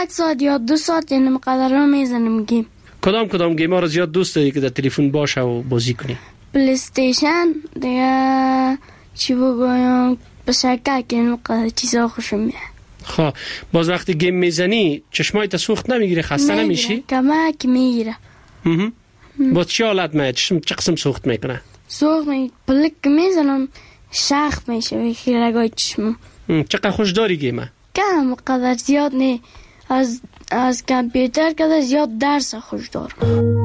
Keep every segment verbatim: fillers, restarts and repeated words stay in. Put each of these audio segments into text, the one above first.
یک ساعت یا دو ساعت این مقدار رو میزنم گیم. کدام کدام گیم ها رو زیاد دوست داری که در تلفن باشه و بازی کنی؟ پلی استیشن دیگه چی بگویم بشکر که این مقدار چیزا خوشم میاد. خب باز وقتی گیم میزنی چشمایت سوخت نمیگیره؟ خسته نمیشی؟ کمک میگیره. با چه حالت میاد؟ چه قسم سوخت میکنه؟ سوخت می پلک میزنم شخ میشه ویخی رگای چشمم. چقدر خوش داری گیمه؟ کم مقدر زیاد نه، از از کامپیوتر کده زیاد درس خوش دارم.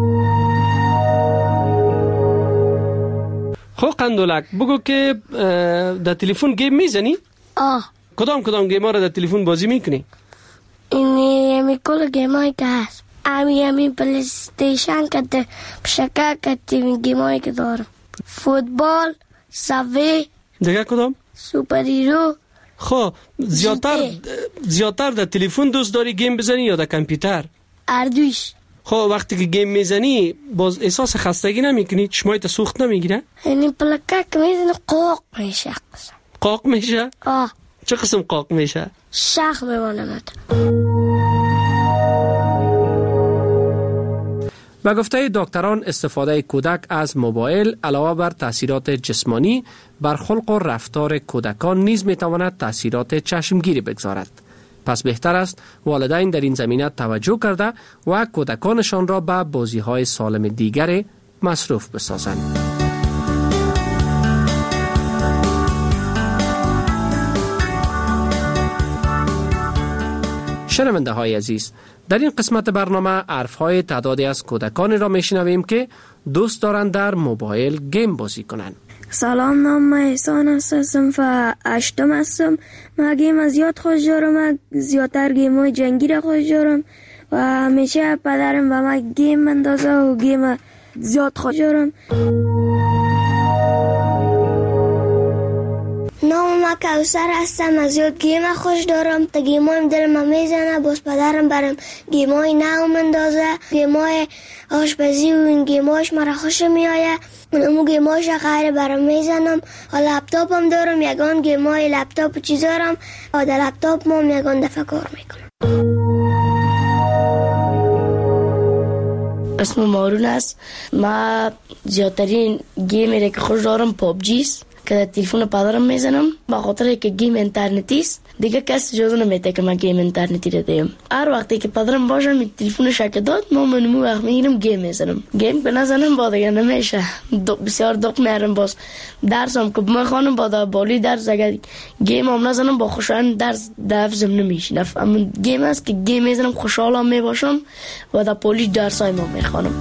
خب قندولک بگو که در تلفن گیم میزنی؟ آه. کدام کدام گیم ها رو در تلفن بازی میکنی؟ اینی همی کل گیم هایی که هست. امی همی پلی استیشن کده بشکر کده گیم هایی که دارم. فوتبال، سوی. دیگه کدام؟ سوپر هیرو. خب زیادتر زیادتر در تلفن دوست داری گیم بزنی یا در کامپیوتر؟ اردویش. خب وقتی که گیم میزنی باز احساس خستگی نمیکنی؟ چشمایت سوخت نمیگیره؟ یعنی پلکک میزنه قاق میشه. قاق میشه؟ آه. چه قسم قاق میشه؟ شخ میمانم. به گفته دکتران استفاده کودک از موبایل علاوه بر تاثیرات جسمانی بر خلق و رفتار کودکان نیز میتواند تاثیرات چشمگیری بگذارد. پس بهتر است والدین در این زمینه توجه کرده و کودکانشان را به بازی‌های سالم دیگر مصروف بسازند. شنونده های عزیز، در این قسمت برنامه حرف‌های تعدادی از کودکانی را میشنویم که دوست دارند در موبایل گیم بازی کنند. سلام، نام من احسان است، صنف هشتم هستم. من گیم زیاد خوش دارم. من زیادتر گیم های جنگی را خوش دارم و همیشه پدرم به من گیم مندازه و گیم زیاد خوش دارم. نام من کوثر هستم. از زیاد گیم خوش دارم. تا گیم هایم دلم میزنه. باز پدرم برم گیم های نو مندازه. گیم های آشپزی و این گیم هاش مرا خوش میآیه. من امو گیم هاش غیر برم میزنم. و لپتاپ هم دارم. یگان گیم های لپتاپ چیز دارم و در لپتاپ هم یگان دفعه کار میکنم. اسم مارون است. من زیادترین گیمی که خوش دارم پابجی است که در تلفن پدرم میزنم، به خاطر که گیم اینترنتی است. دیگه کس اجازه نمیده که من گیم اینترنتی رو دیم. هر وقتی که پدرم باشه می تلفن شک داد، ما منو وقت میگیرم گیم میزنم. گیم که نزنم با دیگه نمیشه. بسیار دق میارم. باز درسم که میخوانم با بالی درس، اگر گیم هم نزنم با خوشحال درس دفزم نمیشه. اما گیم است که گیم میزنم خوشحالم میباشم و در پولی درسای ما میخوانم.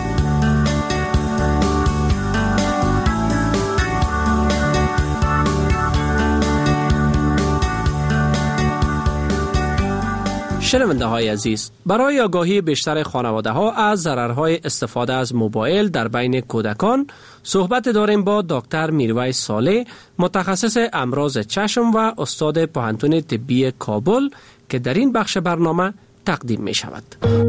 شنونده های عزیز، برای آگاهی بیشتر خانواده ها از ضررهای استفاده از موبایل در بین کودکان صحبت داریم با دکتر میرویس صالح، متخصص امراض چشم و استاد پوهنتون طبی کابل که در این بخش برنامه تقدیم می شود.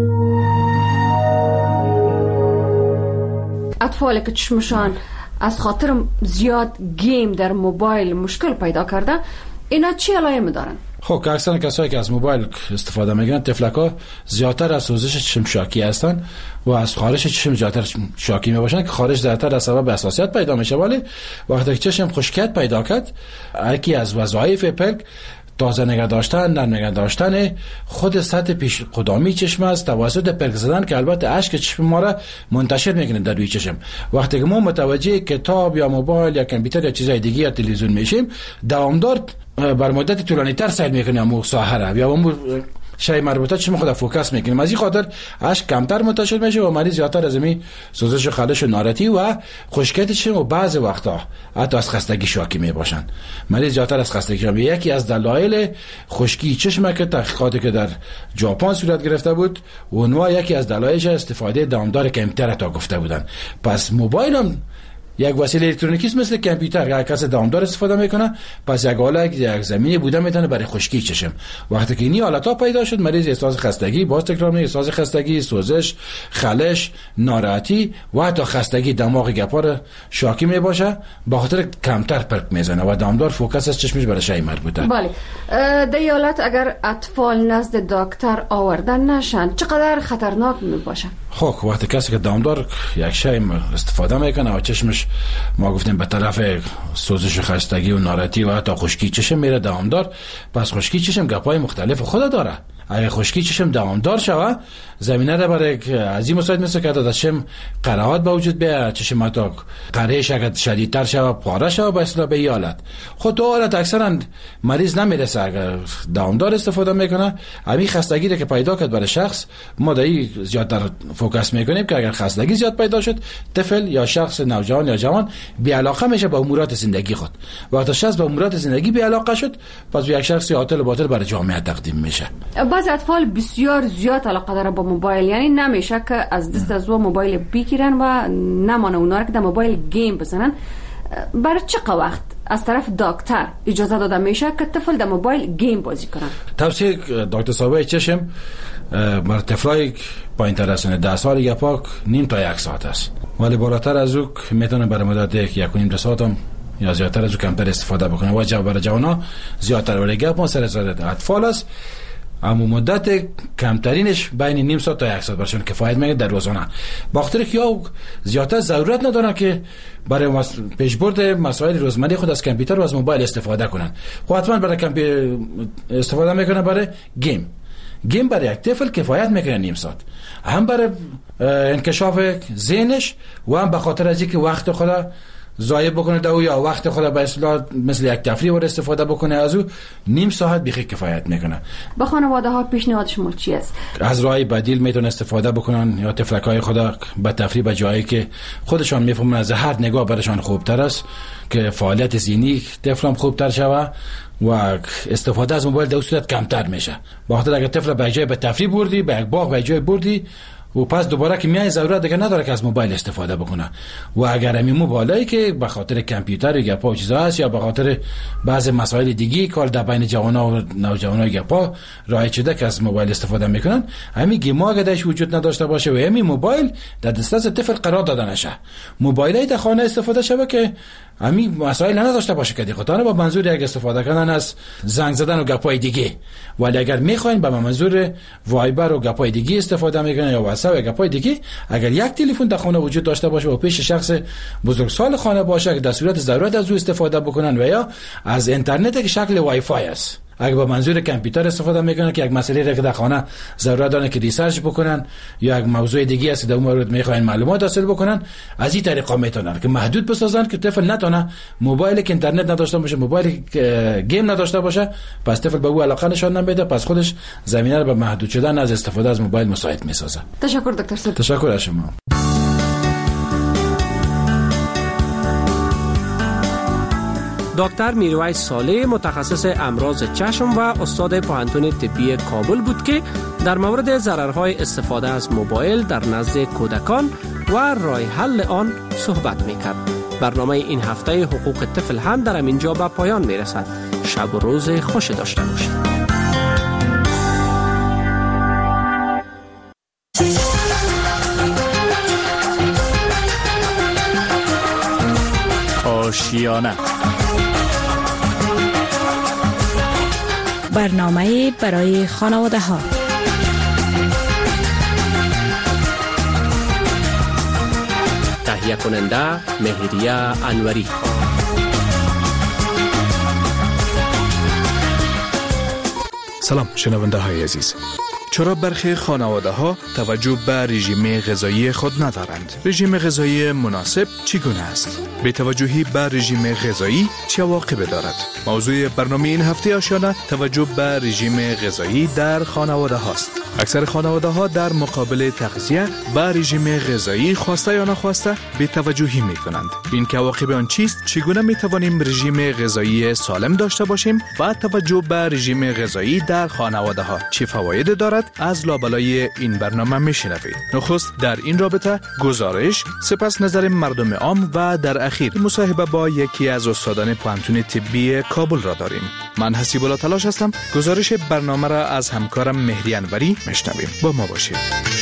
اطفال که چشمشان از خاطر زیاد گیم در موبایل مشکل پیدا کرده، اینا چی علائم دارن؟ خب اکثر کسایی که از موبایل استفاده میکنن، تفلک‌ها زیادتر از سوزش چشم شاکی هستن و از خارش چشم زیادتر شاکی میباشن که خارش زیادتر از سبب حساسیت پیدا میشه. ولی وقتی که چشم خشکیت پیدا کرد، یکی از وظایف پلک تازه نگه داشتن، نرم نگه داشتن خود سطح پیش قدامی چشم است توسط پلک زدن که البته اشک چشم ما را منتشر میکنه در روی چشم. وقتی که ما متوجه کتاب یا موبایل یا کامپیوتر یا چیزای دیگه یا تلویزیون میشیم، دوامدار بر مدت طولانی تر سیر میکنیم اون ساحه را یا اون شای مربوطه چشم خود فوکس میکنیم. از این خاطر اشک کمتر منتشر میشه و مریض زیادتر از می سوزش خلش و نارتی و خشکیت چشم و بعضی وقتا حتی از خستگی شاکی میباشن. مریض زیادتر از خستگی شاکی. یکی از دلایل خشکی چشم که تحقیقاتی که در ژاپن صورت گرفته بود، اونها یکی از دلایلش استفاده دامدار کمتر تا گفته بودن. پس موبایل هم یک وسیله الکترونیکی است مثل کامپیوتر. اگر کسی دامدار استفاده میکنه پس یک حالت یک زمینی بوده میتونه برای خشکی چشم. وقتی که این حالت‌ها پیدا شد مریض احساس خستگی، باز تکرار میگه احساس خستگی، سوزش، خلش، ناراحتی و حتی خستگی دماغ گپا را شاکی می باشه، به خاطر کمتر پرک میزنه و دامدار فوکس از چشمش برای شی مربوطه. بله. در این حالت اگر اطفال نزد دکتر آوردن نشن چقدر خطرناک می باشه؟ خب وقتی کسی که دامدار یک شی استفاده میکنه و چشمش ما گفتیم به طرف سوزش و خستگی و ناراحتی و حتی خشکی چشم میره دامدار، پس خشکی چشم گپای مختلف خود داره. اگه خشکی چشم دوامدار شوه زمینه را برای از این مساعد میشه که تا چشم قرهات به وجود بیاد، چشم حتی قرهش اگر شدیدتر شوه پاره شوه به اصطلاح به این حالت. خود تو حالت اکثرا مریض نمیرسه اگر دوامدار استفاده میکنه. همین خستگی را که پیدا کرد برای شخص ما دایی زیادتر فوکس میکنیم که اگر خستگی زیاد پیدا شد طفل یا شخص نوجوان یا جوان بی علاقه میشه به امورات زندگی خود. وقتی شخص به امورات زندگی بی علاقه شد پس یک شخص عاطل و باطل برای جامعه تقدیم میشه. بعضی اطفال بسیار زیاد علاقه داره با موبایل، یعنی نمیشه که از دست از او موبایل بگیرن و نمانه اونا را که در موبایل گیم بزنن. برای چقدر وقت از طرف دکتر اجازه داده میشه که طفل در موبایل گیم بازی کنن؟ توصیه دکتر صاحب چشم بر طفلای پایین تر از ده سال یا پاک نیم تا یک ساعت است، ولی بالاتر از او میتونه برای مدت یک یک و نیم دو ساعت هم یا زیادتر از او کمتر استفاده بکنه. و جواب برای جوانا زیادتر، ولی گپ ما سر سر اطفال است. اما مدت کمترینش بین نیم ساعت تا یک ساعت برشون کفایت میگه در روزانه. باخاطر که یا زیادتر ضرورت ندارن که برای مس... پیشبرد مسائل روزمره خود از کامپیوتر و از موبایل استفاده کنن. خب حتما برای کامپیوتر استفاده میکنه برای گیم. گیم برای یک طفل کفایت میکنه نیم ساعت، هم برای انکشاف ذهنش و هم به خاطر از اینکه وقت خود ضایع بکنه دو یا وقت خود به اصطلاح مثل یک تفریح ور استفاده بکنه از او نیم ساعت بیخی کفایت میکنه. با خانواده ها پیشنهاد شما چی است؟ از راه بدیل میتونه استفاده بکنن یا تفلکای خود به تفریح به جایی که خودشان میفهمن از هر نگاه برشان خوبتر است که فعالیت ذهنی طفلم خوبتر شوه و استفاده از موبایل در صورت کمتر میشه. بخاطر اگر طفل به جای به تفریح بردی به یک باغ به جای بردی و پس دوباره که میای ضرورت دیگه نداره که از موبایل استفاده بکنه. و اگر همین موبایلی که به خاطر کامپیوتر یا گپا و چیزا هست یا به خاطر بعض مسائل دیگه کار در بین جوانا و نوجوانا گپا رایج شده که از موبایل استفاده میکنن، همین گیما اگه درش وجود نداشته باشه و همین موبایل در دسترس طفل قرار داده نشه، موبایلی در خانه استفاده شوه که همین مسائل نداشته باشه که دیگه با منظور یک استفاده کردن از زنگ زدن و گپای دیگه. ولی اگر میخواین به منظور وایبر و گپای دیگه استفاده میکنن یا واتساپ و گپای دیگه، اگر یک تلفن در خانه وجود داشته باشه و پیش شخص بزرگسال خانه باشه که در صورت ضرورت از او استفاده بکنن و یا از اینترنت که شکل وای فای است، اگر با منظور کامپیوتر استفاده میکنن که یک مسئله را که در خانه ضرورت دارن که ریسرچ بکنن یا یک موضوع دیگه است در اون مورد میخواین معلومات حاصل بکنن، از این طریقا میتونن که محدود بسازن که طفل نتونه موبایل که اینترنت نداشته باشه، موبایل گیم نداشته باشه، پس طفل به او علاقه نشان نمیده، پس خودش زمینه رو به محدود شدن از استفاده از موبایل مساعد میسازه. تشکر دکتر صاحب. تشکر از شما. دکتر میرویس صالح متخصص امراض چشم و استاد پوهنتون طبی کابل بود که در مورد ضررهای استفاده از موبایل در نزد کودکان و راه حل آن صحبت میکرد. برنامه این هفته حقوق طفل هم در اینجا به پایان میرسد. شب و روز خوش داشته باشید. آشیانه، برنامه برای خانواده ها. تهیه کننده مهریه انوری. سلام شنونده های عزیز. چرا برخی خانواده ها توجه به رژیم غذایی خود ندارند؟ رژیم غذایی مناسب چگونه است؟ به توجهی به رژیم غذایی چه عواقبی دارد؟ موضوع برنامه این هفته آشیانه توجه به رژیم غذایی در خانواده هاست. اکثر خانواده ها در مقابل تغذیه و رژیم غذایی خواسته یا نخواسته بی توجهی می کنند. این که عواقب آن چیست؟ چگونه می توانیم رژیم غذایی سالم داشته باشیم و توجه به رژیم غذایی در خانواده ها چه فواید دارد؟ از لابلای این برنامه می شنوید. نخست در این رابطه گزارش، سپس نظر مردم عام و در اخیر مصاحبه با یکی از استادان پوهنتون طبی کابل را داریم. من حسیب الله تلاش هستم. گزارش برنامه را از همکارم مهدی انوری میشنویم. با ما باشید.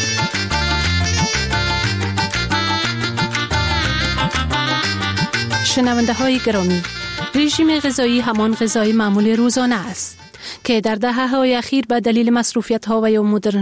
شنونده های گرامی، رژیم غذایی همان غذای معمول روزانه است که در دهه‌های اخیر به دلیل مصروفیت‌ها و یا مدرن